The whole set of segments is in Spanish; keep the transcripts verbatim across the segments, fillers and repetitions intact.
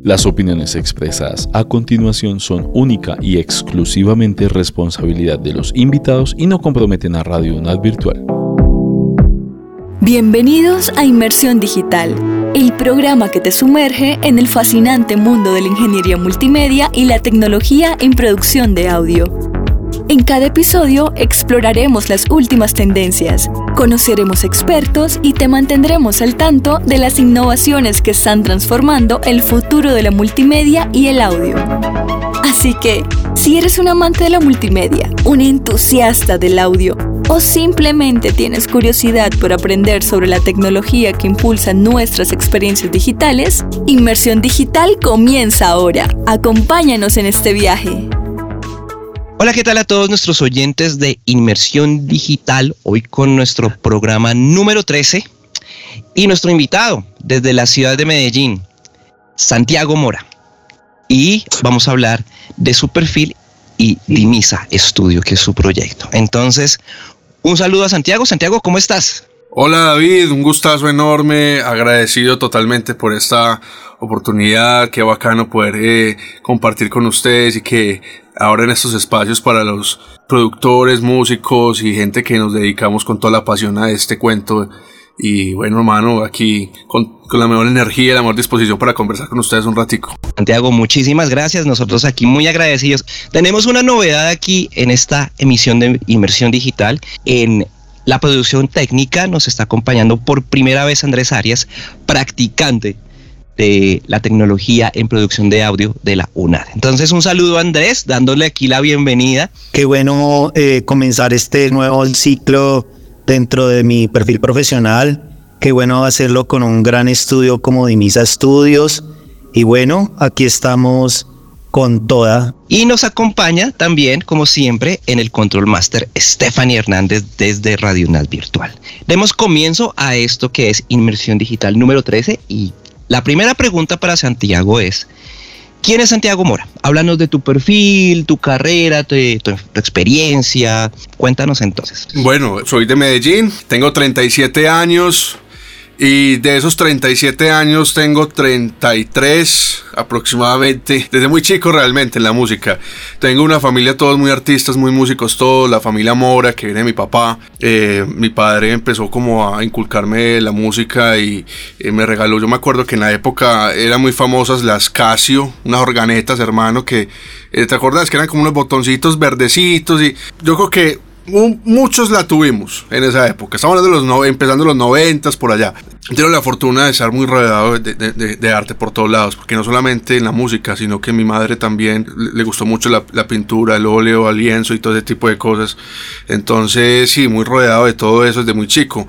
Las opiniones expresadas a continuación son única y exclusivamente responsabilidad de los invitados y no comprometen a Radio UNAD Virtual. Bienvenidos a Inmersión Digital, el programa que te sumerge en el fascinante mundo de la ingeniería multimedia y la tecnología en producción de audio. En cada episodio exploraremos las últimas tendencias, conoceremos expertos y te mantendremos al tanto de las innovaciones que están transformando el futuro de la multimedia y el audio. Así que, si eres un amante de la multimedia, un entusiasta del audio, o simplemente tienes curiosidad por aprender sobre la tecnología que impulsa nuestras experiencias digitales, Inmersión Digital comienza ahora. Acompáñanos en este viaje. Hola, ¿qué tal a todos nuestros oyentes de Inmersión Digital? Hoy con nuestro programa número trece y nuestro invitado desde la ciudad de Medellín, Santiago Mora. Y vamos a hablar de su perfil y Dimisa Studio, que es su proyecto. Entonces, un saludo a Santiago. Santiago, ¿cómo estás? Hola David, un gustazo enorme, agradecido totalmente por esta oportunidad, qué bacano poder eh, compartir con ustedes y que ahora en estos espacios para los productores, músicos y gente que nos dedicamos con toda la pasión a este cuento. Y bueno, hermano, aquí con, con la mejor energía y la mejor disposición para conversar con ustedes un ratico. Santiago, muchísimas gracias. Nosotros aquí muy agradecidos. Tenemos una novedad aquí en esta emisión de Inmersión Digital. En la producción técnica nos está acompañando por primera vez Andrés Arias, practicante de la tecnología en producción de audio de la UNAD. Entonces, un saludo a Andrés, dándole aquí la bienvenida. Qué bueno eh, comenzar este nuevo ciclo dentro de mi perfil profesional. Qué bueno hacerlo con un gran estudio como Dimisa Studios. Y bueno, aquí estamos con toda. Y nos acompaña también, como siempre, en el Control Master, Stephanie Hernández desde Radio UNAD Virtual. Demos comienzo a esto que es Inmersión Digital número trece. Y la primera pregunta para Santiago es: ¿quién es Santiago Mora? Háblanos de tu perfil, tu carrera, tu, tu, tu experiencia. Cuéntanos entonces. Bueno, soy de Medellín, tengo treinta y siete años y de esos treinta y siete años tengo treinta y tres aproximadamente, desde muy chico realmente en la música. Tengo una familia, todos muy artistas, muy músicos todos, la familia Mora que viene de mi papá. Eh, mi padre empezó como a inculcarme la música y eh, me regaló, yo me acuerdo que en la época eran muy famosas las Casio, unas organetas, hermano, que eh, te acuerdas que eran como unos botoncitos verdecitos y yo creo que muchos la tuvimos en esa época. Estamos hablando de los no, empezando los noventas por allá. Tengo la fortuna de estar muy rodeado de, de, de, de arte por todos lados, porque no solamente en la música, sino que a mi madre también le, le gustó mucho la, la pintura, el óleo, el lienzo y todo ese tipo de cosas. Entonces sí, muy rodeado de todo eso desde muy chico.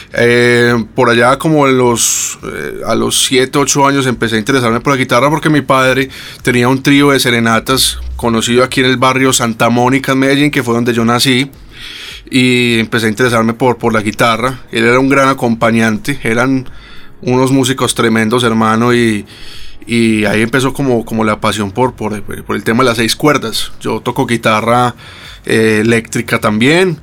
Eh, por allá como en los, eh, a los siete, ocho años empecé a interesarme por la guitarra porque mi padre tenía un trío de serenatas conocido aquí en el barrio Santa Mónica en Medellín, que fue donde yo nací. Y empecé a interesarme por, por la guitarra. Él era un gran acompañante, eran unos músicos tremendos, hermano, y, y ahí empezó como, como la pasión por, por, por el tema de las seis cuerdas. Yo toco guitarra eh, eléctrica también.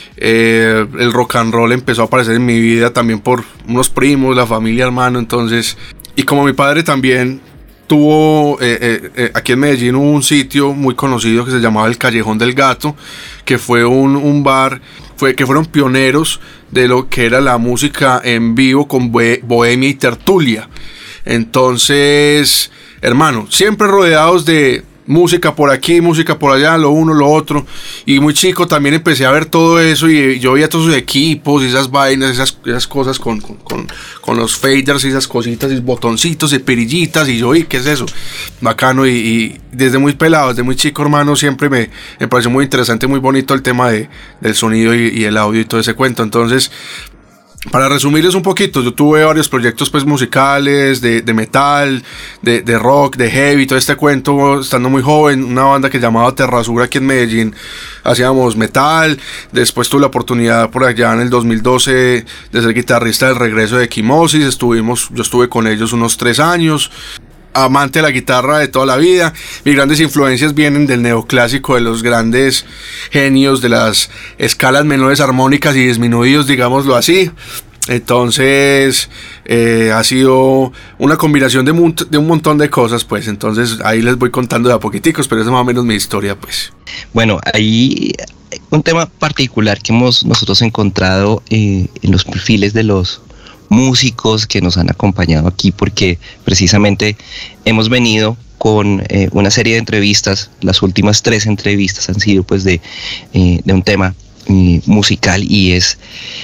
Eh, el rock and roll empezó a aparecer en mi vida también por unos primos, la familia, hermano. Entonces, y como mi padre también tuvo eh, eh, eh, aquí en Medellín un sitio muy conocido que se llamaba el Callejón del Gato, que fue un, un bar, fue, que fueron pioneros de lo que era la música en vivo con bohemia y tertulia. Entonces, hermano, siempre rodeados de música por aquí, música por allá, lo uno, lo otro. Y muy chico también empecé a ver todo eso y yo veía todos esos equipos y esas vainas, esas, esas cosas con, con, con, con los faders y esas cositas y botoncitos y perillitas. Y yo, ¿y qué es eso? Bacano. Y, y desde muy pelado, desde muy chico, hermano, siempre me, me pareció muy interesante, muy bonito el tema de, del sonido y, y el audio y todo ese cuento. Entonces, para resumirles un poquito, yo tuve varios proyectos pues musicales, de, de metal, de, de rock, de heavy, todo este cuento, estando muy joven, una banda que llamaba Terrasura aquí en Medellín, hacíamos metal. Después tuve la oportunidad por allá en el dos mil doce de ser guitarrista del Regreso de Equimosis, estuvimos, yo estuve con ellos unos tres años. Amante de la guitarra de toda la vida. Mis grandes influencias vienen del neoclásico, de los grandes genios de las escalas menores armónicas y disminuidos, digámoslo así. Entonces eh, ha sido una combinación de, mu- de un montón de cosas, pues. Entonces ahí les voy contando de a poquiticos, pero esa es más o menos mi historia, pues. Bueno, ahí un tema particular que hemos nosotros encontrado eh, en los perfiles de los músicos que nos han acompañado aquí, porque precisamente hemos venido con eh, una serie de entrevistas. Las últimas tres entrevistas han sido pues de, eh, de un tema eh, musical, y es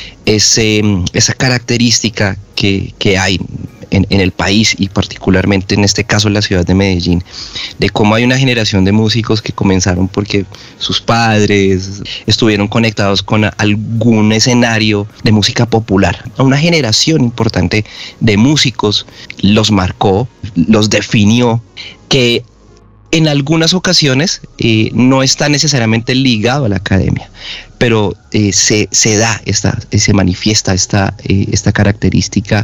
ese, esa característica que, que hay en, en el país, y particularmente en este caso en la ciudad de Medellín, de cómo hay una generación de músicos que comenzaron porque sus padres estuvieron conectados con algún escenario de música popular. Una generación importante de músicos los marcó, los definió, que en algunas ocasiones eh, no está necesariamente ligado a la academia, pero eh, se, se da, esta, se manifiesta esta, eh, esta característica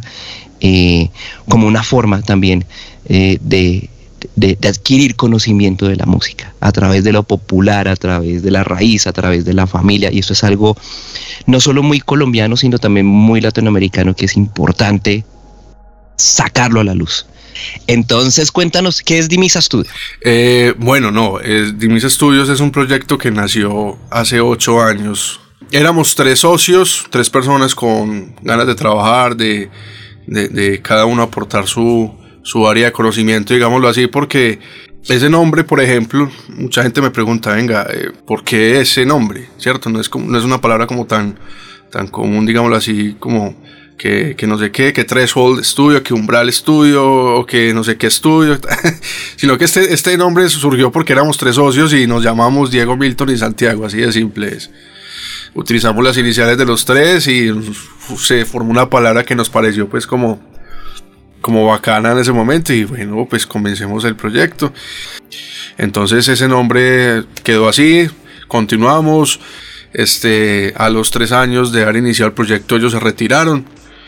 eh, como una forma también eh, de, de, de adquirir conocimiento de la música, a través de lo popular, a través de la raíz, a través de la familia, y esto es algo no solo muy colombiano, sino también muy latinoamericano, que es importante sacarlo a la luz. Entonces, cuéntanos, ¿qué es Dimisa Studio? Eh, bueno, no, eh, Dimisa Studios es un proyecto que nació hace ocho años. Éramos tres socios, tres personas con ganas de trabajar, de, de, de cada uno aportar su, su área de conocimiento, digámoslo así, porque ese nombre, por ejemplo, mucha gente me pregunta, venga, eh, ¿por qué ese nombre? ¿Cierto? No es, como, no es una palabra como tan, tan común, digámoslo así, como... Que, que no sé qué, que Threshold Studio, que Umbral Studio, o que no sé qué estudio, sino que este, este nombre surgió porque éramos tres socios y nos llamamos Diego, Milton y Santiago, así de simple es. Utilizamos las iniciales de los tres y se formó una palabra que nos pareció pues como, como bacana en ese momento, y bueno, pues comencemos el proyecto. Entonces ese nombre quedó así, continuamos. Este, a los tres años de haber iniciado el proyecto, ellos se retiraron.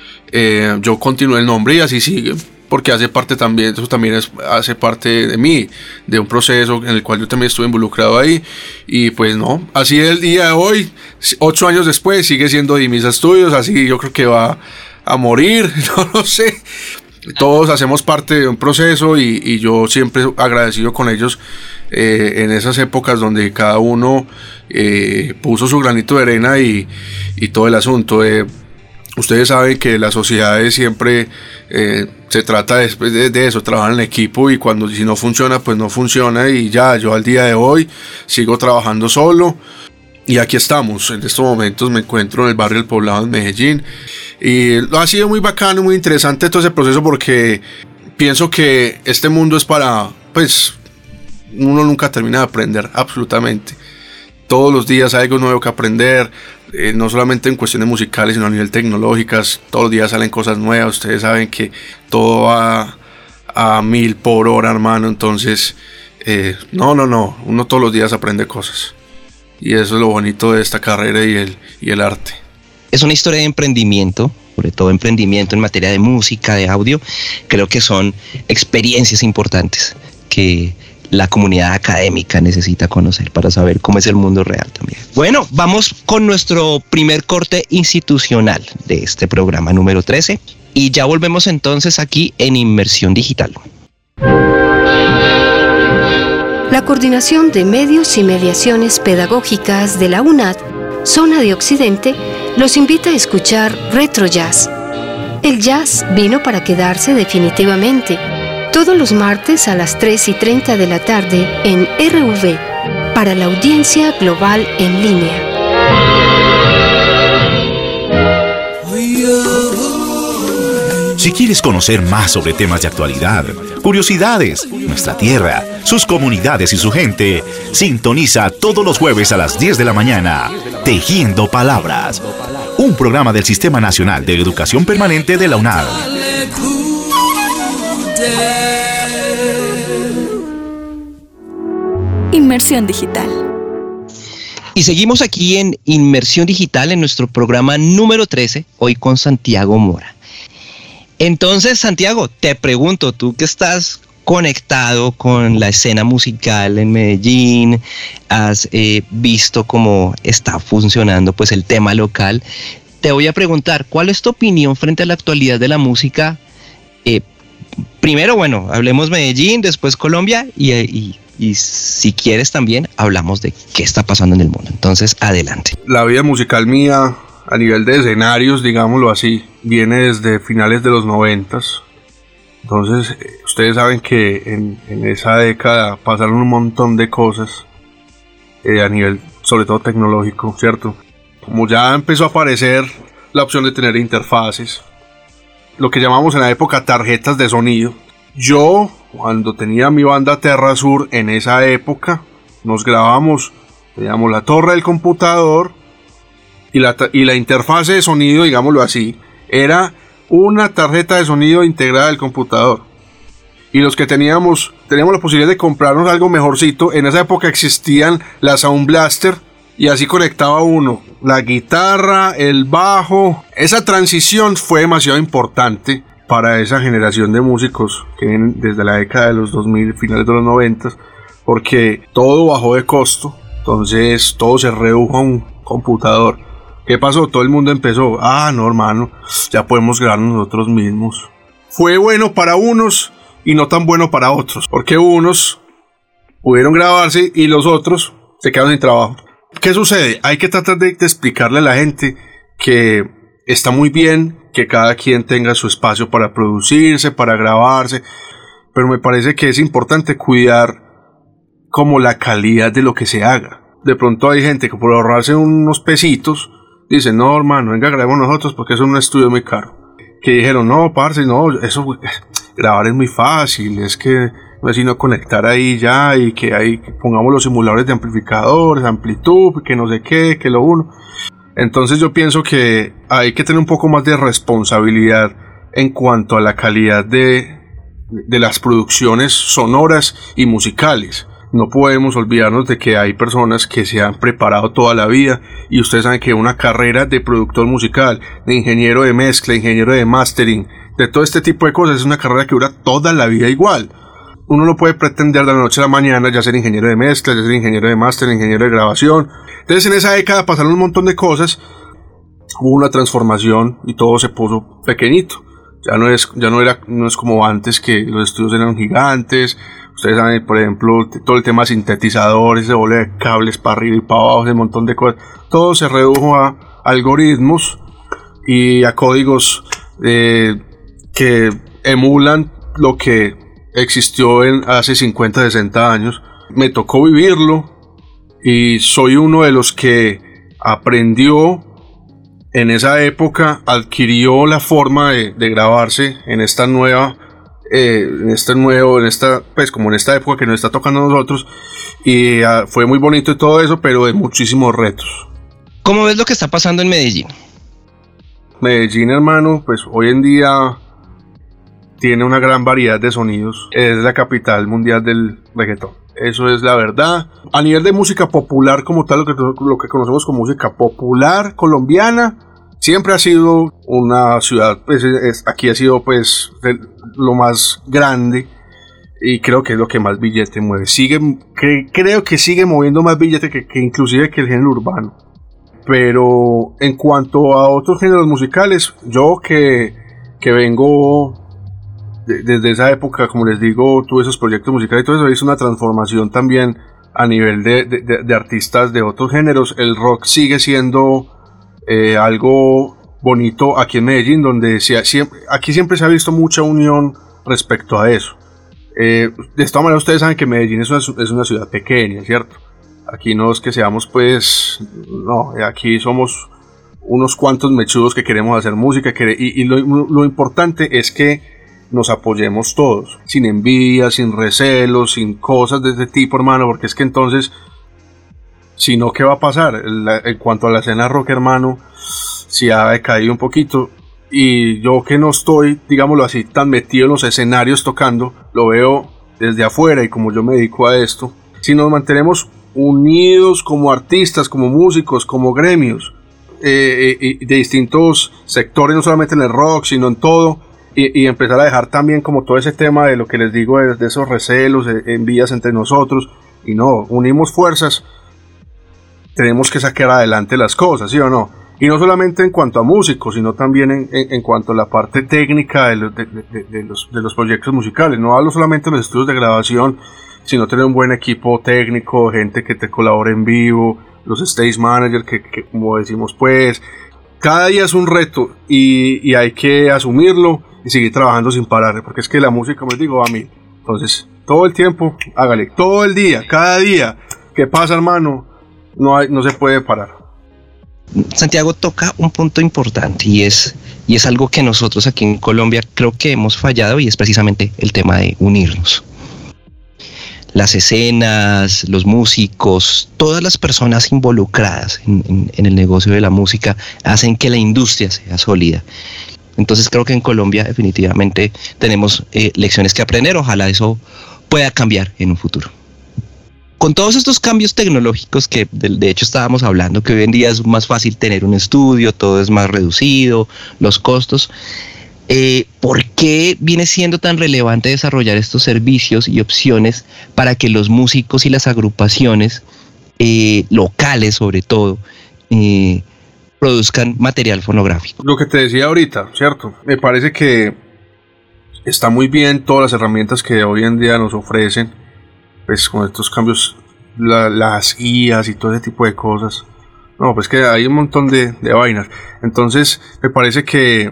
Eh, yo continué el nombre y así sigue, porque hace parte también, eso también es, hace parte de mí, de un proceso en el cual yo también estuve involucrado ahí, y pues no, así el día de hoy, ocho años después, sigue siendo Dimisa Studios, así yo creo que va a morir, no lo sé. Todos hacemos parte de un proceso, y, y yo siempre agradecido con ellos eh, en esas épocas donde cada uno eh, puso su granito de arena y, y todo el asunto. Eh, ustedes saben que las sociedades siempre eh, se trata de, de, de eso, trabajar en equipo, y cuando si no funciona, pues no funciona, y ya yo al día de hoy sigo trabajando solo. Y aquí estamos, en estos momentos me encuentro en el barrio El Poblado en Medellín, y ha sido muy bacano, muy interesante todo ese proceso, porque pienso que este mundo es para, pues, uno nunca termina de aprender, absolutamente. Todos los días hay algo nuevo que aprender, eh, no solamente en cuestiones musicales, sino a nivel tecnológicas, todos los días salen cosas nuevas, ustedes saben que todo va a mil por hora, hermano, entonces, eh, no, no, no, uno todos los días aprende cosas. Y eso es lo bonito de esta carrera y el, y el arte. Es una historia de emprendimiento, sobre todo emprendimiento en materia de música, de audio. Creo que son experiencias importantes que la comunidad académica necesita conocer para saber cómo es el mundo real también. Bueno, vamos con nuestro primer corte institucional de este programa número trece, y ya volvemos entonces aquí en Inmersión Digital. La Coordinación de Medios y Mediaciones Pedagógicas de la UNAD, Zona de Occidente, los invita a escuchar Retro Jazz. El jazz vino para quedarse definitivamente. Todos los martes a las tres y treinta de la tarde en R V, para la audiencia global en línea. Si quieres conocer más sobre temas de actualidad, curiosidades, nuestra tierra, sus comunidades y su gente, sintoniza todos los jueves a las diez de la mañana, Tejiendo Palabras, un programa del Sistema Nacional de Educación Permanente de la UNAD. Inmersión Digital. Y seguimos aquí en Inmersión Digital en nuestro programa número trece, hoy con Santiago Mora. Entonces, Santiago, te pregunto, tú que estás conectado con la escena musical en Medellín, has eh, visto cómo está funcionando pues el tema local, te voy a preguntar, ¿cuál es tu opinión frente a la actualidad de la música? Eh, primero, bueno, hablemos Medellín, después Colombia y, y, y si quieres también hablamos de qué está pasando en el mundo. Entonces, adelante. La vida musical mía, a nivel de escenarios, digámoslo así, viene desde finales de los noventas. Entonces, ustedes saben que en, en esa década pasaron un montón de cosas eh, a nivel, sobre todo tecnológico, ¿cierto? Como ya empezó a aparecer la opción de tener interfaces, lo que llamamos en la época tarjetas de sonido. Yo, cuando tenía mi banda Terra Sur, en esa época, nos grabamos, teníamos la torre del computador y la, y la interfase de sonido, digámoslo así, era una tarjeta de sonido integrada del computador. Y los que teníamos, teníamos la posibilidad de comprarnos algo mejorcito, en esa época existían las Sound Blaster, y así conectaba uno la guitarra, el bajo. Esa transición fue demasiado importante para esa generación de músicos que vienen desde la década de los dos mil, finales de los noventa, porque todo bajó de costo, entonces todo se redujo a un computador. ¿Qué pasó? Todo el mundo empezó, ah, no, hermano, ya podemos grabarnos nosotros mismos. Fue bueno para unos y no tan bueno para otros, porque unos pudieron grabarse y los otros se quedaron sin trabajo. ¿Qué sucede? Hay que tratar de, de explicarle a la gente que está muy bien que cada quien tenga su espacio para producirse, para grabarse, pero me parece que es importante cuidar como la calidad de lo que se haga. De pronto hay gente que por ahorrarse unos pesitos dice, no, hermano, venga, grabemos nosotros porque eso es un estudio muy caro. Que dijeron, no, parce, no, eso grabar es muy fácil, es que no es sino conectar ahí ya y que ahí pongamos los simuladores de amplificadores, amplitud, que no sé qué, que lo uno. Entonces yo pienso que hay que tener un poco más de responsabilidad en cuanto a la calidad de, de las producciones sonoras y musicales. No podemos olvidarnos de que hay personas que se han preparado toda la vida y ustedes saben que una carrera de productor musical, de ingeniero de mezcla, ingeniero de mastering, de todo este tipo de cosas, es una carrera que dura toda la vida igual. Uno no puede pretender de la noche a la mañana ya ser ingeniero de mezcla, ya ser ingeniero de mastering, ingeniero de grabación. Entonces en esa década pasaron un montón de cosas, hubo una transformación y todo se puso pequeñito. Ya no es, ya no era, no es como antes que los estudios eran gigantes. Ustedes saben, por ejemplo, todo el tema de sintetizadores, de bola de cables para arriba y para abajo, un montón de cosas. Todo se redujo a algoritmos y a códigos eh, que emulan lo que existió en hace cincuenta, sesenta años. Me tocó vivirlo y soy uno de los que aprendió en esa época, adquirió la forma de, de grabarse en esta nueva, eh, en este nuevo, en esta, pues como en esta época que nos está tocando a nosotros, y uh, fue muy bonito y todo eso, pero de muchísimos retos. ¿Cómo ves lo que está pasando en Medellín? Medellín, hermano, pues hoy en día tiene una gran variedad de sonidos. Es la capital mundial del reggaetón. Eso es la verdad. A nivel de música popular como tal, lo que, lo que conocemos como música popular colombiana, siempre ha sido una ciudad, pues es, aquí ha sido pues lo más grande y creo que es lo que más billete mueve. Sigue, cre, creo que sigue moviendo más billete que, que inclusive que el género urbano. Pero en cuanto a otros géneros musicales, yo que, que vengo de, desde esa época, como les digo, tuve esos proyectos musicales y todo eso, hizo una transformación también a nivel de, de, de, de artistas de otros géneros. El rock sigue siendo eh, algo bonito aquí en Medellín, donde se, siempre, aquí siempre se ha visto mucha unión respecto a eso. Eh, de esta manera ustedes saben que Medellín es una, es una ciudad pequeña, ¿cierto? Aquí no es que seamos pues, no, aquí somos unos cuantos mechudos que queremos hacer música que, y, y lo, lo importante es que nos apoyemos todos, sin envidia, sin recelos, sin cosas de este tipo, hermano, porque es que entonces, si no, ¿qué va a pasar? La, en cuanto a la escena rock, hermano, si ha decaído un poquito, y yo que no estoy, digámoslo así, tan metido en los escenarios tocando, lo veo desde afuera, y como yo me dedico a esto, si nos mantenemos unidos como artistas, como músicos, como gremios eh, eh, de distintos sectores, no solamente en el rock, sino en todo, y, y empezar a dejar también como todo ese tema de lo que les digo, de, de esos recelos, de envidias entre nosotros, y no, unimos fuerzas, tenemos que sacar adelante las cosas, ¿sí o no? Y no solamente en cuanto a músicos, sino también en, en, en cuanto a la parte técnica de los, de, de, de, los, de los proyectos musicales. No hablo solamente de los estudios de grabación, sino tener un buen equipo técnico, gente que te colabore en vivo, los stage managers, que, que como decimos pues, cada día es un reto y, y hay que asumirlo y seguir trabajando sin parar, porque es que la música, como les digo, a mí. Entonces, todo el tiempo, hágale, todo el día, cada día. ¿Qué pasa, hermano? No, hay, no se puede parar. Santiago toca un punto importante y es, y es algo que nosotros aquí en Colombia creo que hemos fallado, y es precisamente el tema de unirnos. Las escenas, los músicos, todas las personas involucradas en, en, en el negocio de la música hacen que la industria sea sólida. Entonces creo que en Colombia definitivamente tenemos eh, lecciones que aprender. Ojalá eso pueda cambiar en un futuro. Con todos estos cambios tecnológicos que de, de hecho estábamos hablando, que hoy en día es más fácil tener un estudio, todo es más reducido, los costos, eh, ¿por qué viene siendo tan relevante desarrollar estos servicios y opciones para que los músicos y las agrupaciones eh, locales sobre todo eh, produzcan material fonográfico? Lo que te decía ahorita, ¿cierto? Me parece que está muy bien todas las herramientas que hoy en día nos ofrecen, pues con estos cambios, la, las guías y todo ese tipo de cosas. No, pues que hay un montón de, de vainas. Entonces, me parece que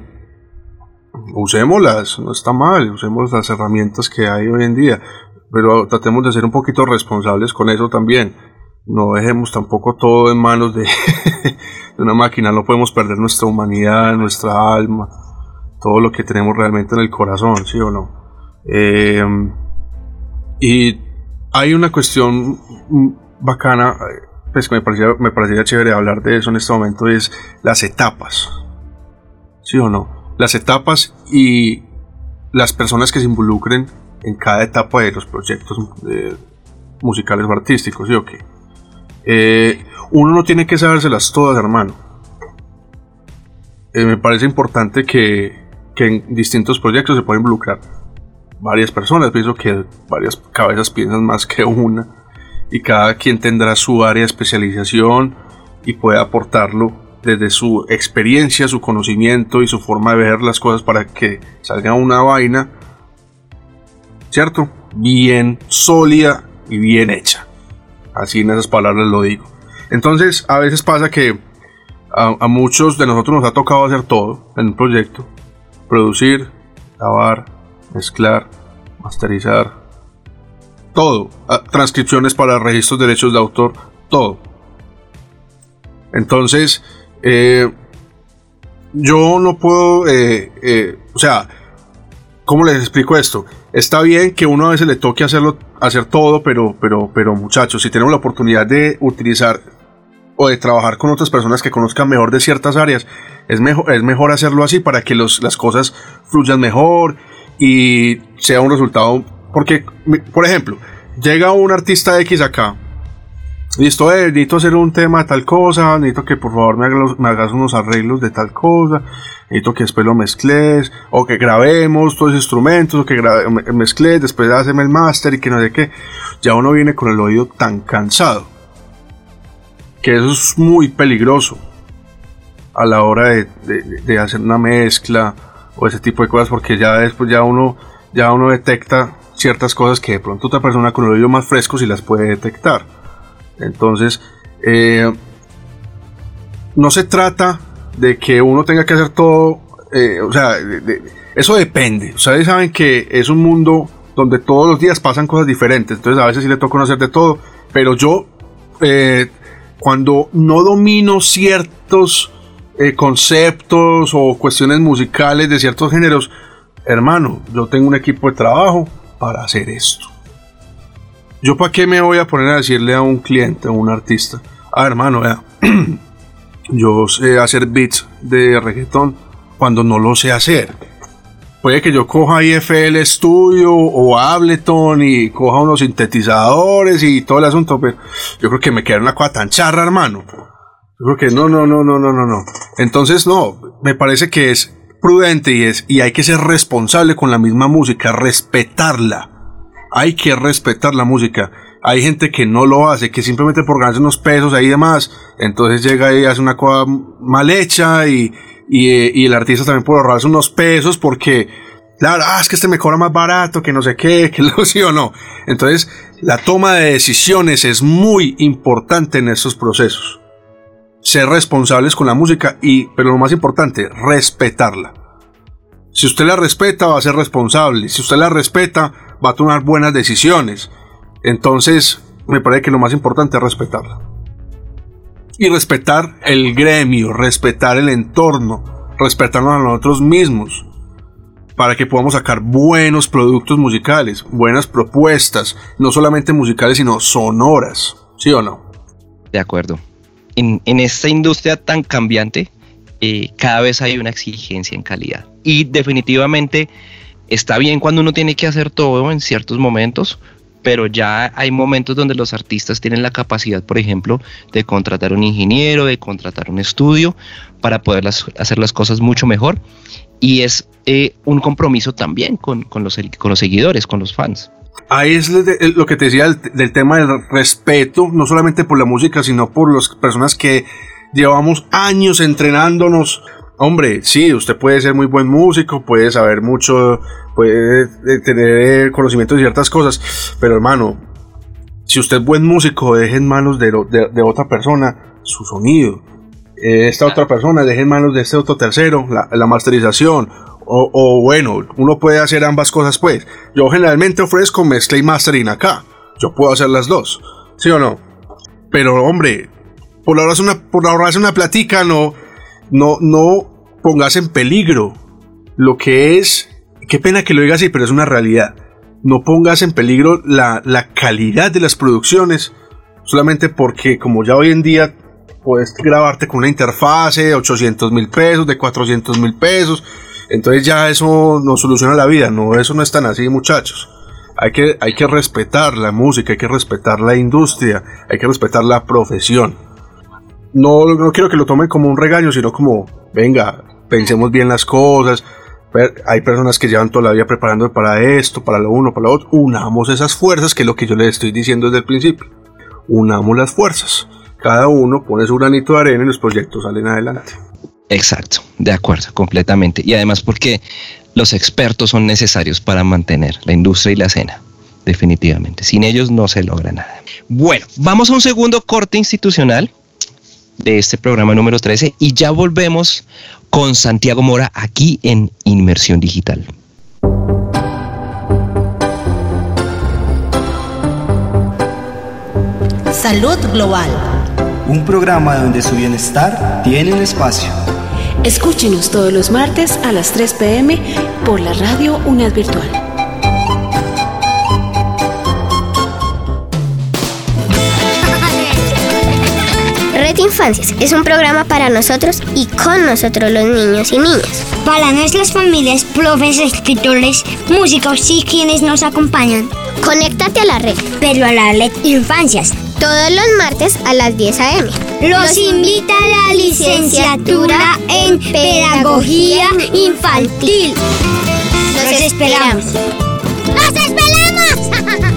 usémoslas, no está mal, usemos las herramientas que hay hoy en día, pero tratemos de ser un poquito responsables con eso también. No dejemos tampoco todo en manos de, de una máquina, no podemos perder nuestra humanidad, nuestra alma, todo lo que tenemos realmente en el corazón, ¿sí o no? Eh, y hay una cuestión bacana, pues que me parecía, me parecía chévere hablar de eso en este momento, es las etapas, ¿sí o no? Las etapas y las personas que se involucren en cada etapa de los proyectos eh, musicales o artísticos, ¿sí o qué? Eh, uno no tiene que sabérselas todas, hermano. Eh, me parece importante que, que en distintos proyectos se pueden involucrar varias personas. Pienso que varias cabezas piensan más que una, y cada quien tendrá su área de especialización y puede aportarlo desde su experiencia, su conocimiento y su forma de ver las cosas para que salga una vaina, ¿cierto? Bien sólida y bien hecha. Así en esas palabras lo digo. Entonces, a veces pasa que a, a muchos de nosotros nos ha tocado hacer todo en un proyecto: producir, grabar, mezclar, masterizar, todo, transcripciones para registros de derechos de autor, todo. Entonces, eh, yo no puedo, eh, eh, o sea, ¿cómo les explico esto? Está bien que uno a veces le toque hacerlo, hacer todo, pero, pero, pero muchachos, si tenemos la oportunidad de utilizar o de trabajar con otras personas que conozcan mejor de ciertas áreas, es mejor, es mejor hacerlo así para que los, las cosas fluyan mejor y sea un resultado. Porque, por ejemplo, llega un artista X acá, listo, eh, necesito hacer un tema de tal cosa, necesito que por favor me hagas, me hagas unos arreglos de tal cosa, necesito que después lo mezcles, o que grabemos todos los instrumentos, o que grabe, mezcles, después haceme el máster y que no sé qué. Ya uno viene con el oído tan cansado que eso es muy peligroso a la hora de, de, de hacer una mezcla o ese tipo de cosas, porque ya después ya uno, ya uno detecta ciertas cosas que de pronto otra persona con el oído más fresco sí las puede detectar. Entonces, eh, no se trata de que uno tenga que hacer todo, eh, o sea, de, de, eso depende. Ustedes saben que es un mundo donde todos los días pasan cosas diferentes, entonces a veces sí le toca uno hacer de todo, pero yo, eh, cuando no domino ciertos eh, conceptos o cuestiones musicales de ciertos géneros, hermano, yo tengo un equipo de trabajo para hacer esto. ¿Yo para qué me voy a poner a decirle a un cliente, a un artista: ah, hermano, vea, yo sé hacer beats de reggaetón, cuando no lo sé hacer? Puede que yo coja I F L Studio o Ableton y coja unos sintetizadores y todo el asunto, pero yo creo que me queda una cosa tan charra, hermano. Yo creo que no, no, no, no, no, no, no. Entonces, no, me parece que es prudente y, es, y hay que ser responsable con la misma música, respetarla. Hay que respetar la música. Hay gente que no lo hace, que simplemente por ganarse unos pesos ahí y demás, entonces llega y hace una cosa mal hecha y, y, y el artista también por ahorrarse unos pesos porque, claro, ah, es que este me cobra más barato, que no sé qué, que lo sí o no. Entonces, la toma de decisiones es muy importante en estos procesos. Ser responsables con la música, y, pero lo más importante, respetarla. Si usted la respeta, va a ser responsable. Si usted la respeta, va a tomar buenas decisiones. Entonces, me parece que lo más importante es respetarla. Y respetar el gremio, respetar el entorno, respetarnos a nosotros mismos, para que podamos sacar buenos productos musicales, buenas propuestas, no solamente musicales, sino sonoras. ¿Sí o no? De acuerdo. En, en esta industria tan cambiante, eh, cada vez hay una exigencia en calidad. Y definitivamente está bien cuando uno tiene que hacer todo en ciertos momentos, pero ya hay momentos donde los artistas tienen la capacidad, por ejemplo, de contratar un ingeniero, de contratar un estudio para poder las, hacer las cosas mucho mejor. Y es eh, un compromiso también con, con, los, con los seguidores, con los fans. Ahí es lo que te decía del, del tema del respeto, no solamente por la música, sino por las personas que llevamos años entrenándonos. Hombre, sí, usted puede ser muy buen músico, puede saber mucho, puede tener conocimiento de ciertas cosas, pero hermano, si usted es buen músico, deje en manos de, de, de otra persona su sonido. Esta otra persona deje en manos de este otro tercero la, la masterización. O, o bueno, uno puede hacer ambas cosas pues. Yo generalmente ofrezco mezcla y mastering acá. Yo puedo hacer las dos, ¿sí o no? Pero hombre, por ahorrarse una, por ahorrarse una platica, no, no, no pongas en peligro lo que es. Qué pena que lo diga así, pero es una realidad. No pongas en peligro la, la calidad de las producciones solamente porque, como ya hoy en día puedes grabarte con una interfase de ochocientos mil pesos, de cuatrocientos mil pesos. Entonces ya eso no soluciona la vida. No, eso no es tan así, muchachos. Hay que, hay que respetar la música, hay que respetar la industria, hay que respetar la profesión. No, no quiero que lo tomen como un regaño, sino como, venga, pensemos bien las cosas. Hay personas que llevan toda la vida preparando para esto, para lo uno, para lo otro. Unamos esas fuerzas, que es lo que yo les estoy diciendo desde el principio. Unamos las fuerzas. Cada uno pone su granito de arena y los proyectos salen adelante. Exacto, de acuerdo, completamente. Y además porque los expertos son necesarios para mantener la industria y la escena, definitivamente. Sin ellos no se logra nada. Bueno, vamos a un segundo corte institucional de este programa número trece y ya volvemos con Santiago Mora aquí en Inmersión Digital. Salud Global. Un programa donde su bienestar tiene un espacio. Escúchenos todos los martes a las tres pe eme por la radio UNAD Virtual. Red Infancias es un programa para nosotros y con nosotros los niños y niñas. Para nuestras familias, profes, escritores, músicos y quienes nos acompañan. Conéctate a la red. Pero a la Red Infancias. Todos los martes a las diez a eme. Los invita a la licenciatura en Pedagogía Infantil. Los esperamos. ¡Los esperamos!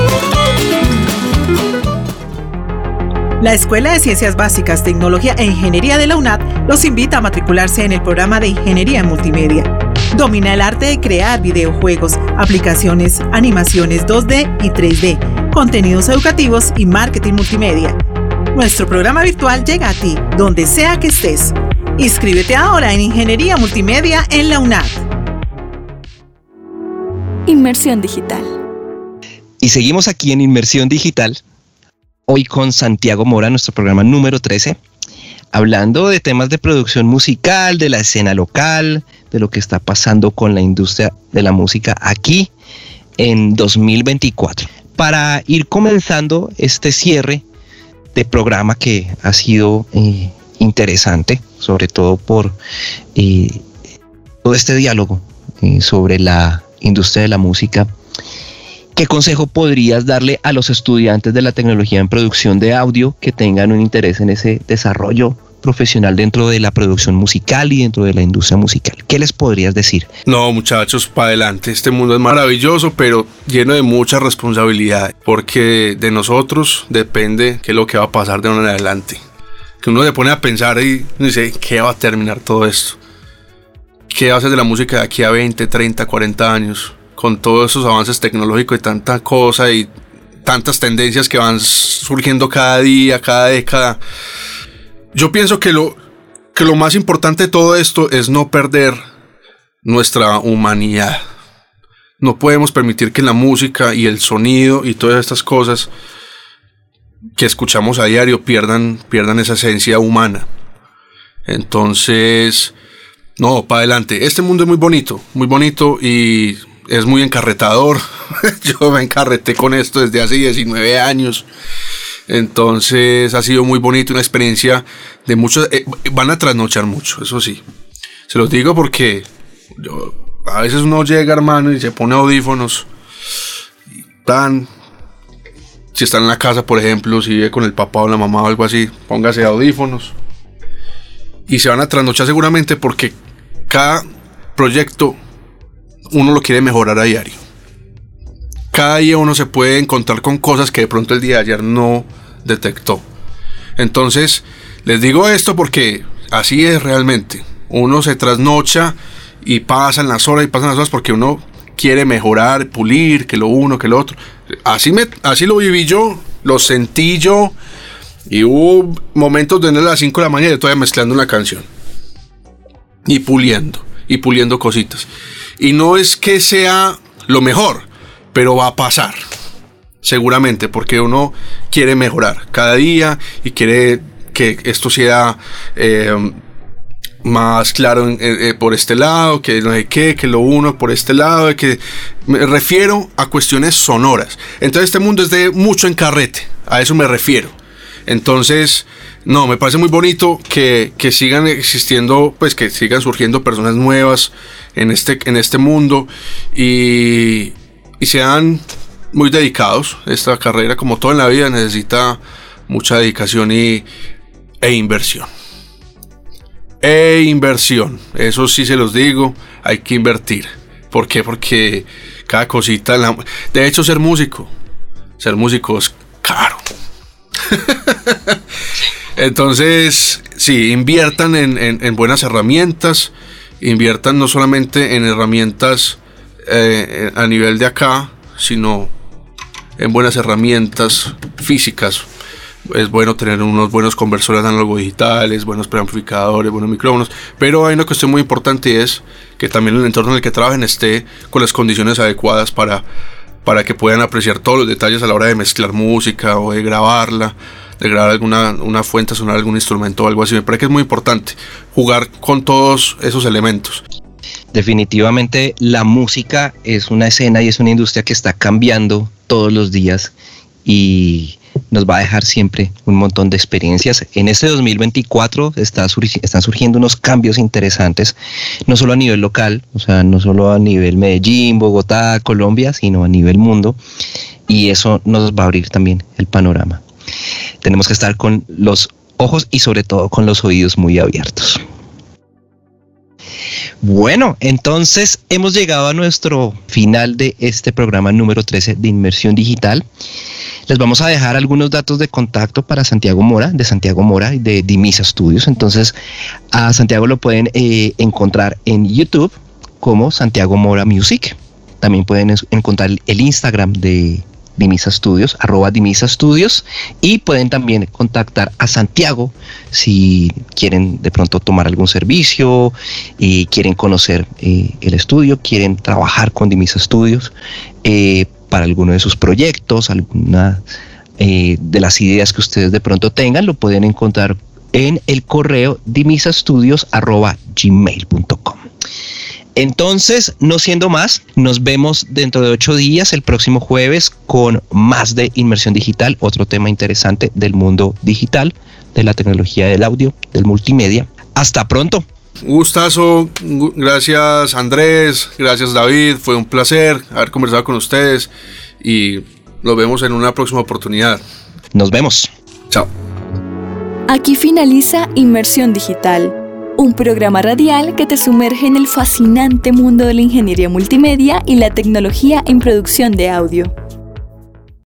La Escuela de Ciencias Básicas, Tecnología e Ingeniería de la UNAD los invita a matricularse en el programa de Ingeniería en Multimedia. Domina el arte de crear videojuegos, aplicaciones, animaciones dos D y tres D, contenidos educativos y marketing multimedia. Nuestro programa virtual llega a ti, donde sea que estés. Inscríbete ahora en Ingeniería Multimedia en la UNAD. Inmersión Digital. Y seguimos aquí en Inmersión Digital, hoy con Santiago Mora, nuestro programa número trece, hablando de temas de producción musical, de la escena local, de lo que está pasando con la industria de la música aquí en dos mil veinticuatro. Para ir comenzando este cierre de programa que ha sido eh, interesante, sobre todo por eh, todo este diálogo eh, sobre la industria de la música, ¿qué consejo podrías darle a los estudiantes de la tecnología en producción de audio que tengan un interés en ese desarrollo profesional dentro de la producción musical y dentro de la industria musical. ¿Qué les podrías decir? No, muchachos, para adelante. Este mundo es maravilloso, pero lleno de mucha responsabilidad, porque de nosotros depende qué es lo que va a pasar de ahora en adelante. Que uno se pone a pensar y dice, ¿qué va a terminar todo esto? ¿Qué va a hacer de la música de aquí a veinte, treinta, cuarenta años? Con todos esos avances tecnológicos y tanta cosa y tantas tendencias que van surgiendo cada día, cada década. Yo pienso que lo, que lo más importante de todo esto es no perder nuestra humanidad. No podemos permitir que la música y el sonido y todas estas cosas que escuchamos a diario pierdan, pierdan esa esencia humana. Entonces, no, para adelante. Este mundo es muy bonito, muy bonito y es muy encarretador. Yo me encarreté con esto desde hace diecinueve años. Entonces ha sido muy bonito, una experiencia de muchos. Eh, van a trasnochar mucho, eso sí. Se los digo porque yo, a veces uno llega, hermano, y se pone audífonos. Y tan. Si están en la casa, por ejemplo, si vive con el papá o la mamá o algo así, póngase audífonos. Y se van a trasnochar seguramente porque cada proyecto uno lo quiere mejorar a diario. Cada día uno se puede encontrar con cosas que de pronto el día de ayer no detectó. Entonces, les digo esto porque así es realmente. Uno se trasnocha y pasan las horas y pasan las horas porque uno quiere mejorar, pulir, que lo uno, que lo otro. Así, me, así lo viví yo, lo sentí yo. Y hubo momentos de a las cinco de la mañana y todavía mezclando una canción. Y puliendo, y puliendo cositas. Y no es que sea lo mejor, pero va a pasar. Seguramente, porque uno quiere mejorar cada día y quiere que esto sea eh, más claro en, eh, por este lado, que no sé qué, que lo uno por este lado, que me refiero a cuestiones sonoras. Entonces este mundo es de mucho encarrete, a eso me refiero. Entonces, no, me parece muy bonito que, que sigan existiendo, pues que sigan surgiendo personas nuevas en este, en este mundo y, y sean muy dedicados. Esta carrera, como todo en la vida, necesita mucha dedicación y, e inversión. E inversión, eso sí se los digo, hay que invertir. ¿Por qué? Porque cada cosita, la, de hecho ser músico, ser músico es caro. Entonces, sí, inviertan en, en, en buenas herramientas, inviertan no solamente en herramientas eh, a nivel de acá, sino en buenas herramientas físicas. Es bueno tener unos buenos conversores análogos digitales, buenos preamplificadores, buenos micrófonos, pero hay una cuestión muy importante y es que también el entorno en el que trabajen esté con las condiciones adecuadas para para que puedan apreciar todos los detalles a la hora de mezclar música o de grabarla, de grabar alguna una fuente, sonar algún instrumento o algo así. Me parece que es muy importante jugar con todos esos elementos. Definitivamente la música es una escena y es una industria que está cambiando todos los días y nos va a dejar siempre un montón de experiencias. En este dos mil veinticuatro está surgi- están surgiendo unos cambios interesantes, no solo a nivel local, o sea, no solo a nivel Medellín, Bogotá, Colombia, sino a nivel mundo, y eso nos va a abrir también el panorama. Tenemos que estar con los ojos y sobre todo con los oídos muy abiertos. Bueno, entonces hemos llegado a nuestro final de este programa número trece de Inmersión Digital. Les vamos a dejar algunos datos de contacto para Santiago Mora, de Santiago Mora y de Dimisa Studios. Entonces, a Santiago lo pueden eh, encontrar en YouTube como Santiago Mora Music. También pueden es- encontrar el Instagram de Dimisa Studios, arroba Dimisa Studios, y pueden también contactar a Santiago si quieren de pronto tomar algún servicio y quieren conocer eh, el estudio, quieren trabajar con Dimisa Studios eh, para alguno de sus proyectos, alguna eh, de las ideas que ustedes de pronto tengan, lo pueden encontrar en el correo dimisastudios arroba gmail punto com. Entonces, no siendo más, nos vemos dentro de ocho días, el próximo jueves, con más de Inmersión Digital, otro tema interesante del mundo digital, de la tecnología del audio, del multimedia. Hasta pronto. Gustazo, gracias Andrés, gracias David, fue un placer haber conversado con ustedes y nos vemos en una próxima oportunidad. Nos vemos. Chao. Aquí finaliza Inmersión Digital, un programa radial que te sumerge en el fascinante mundo de la ingeniería multimedia y la tecnología en producción de audio.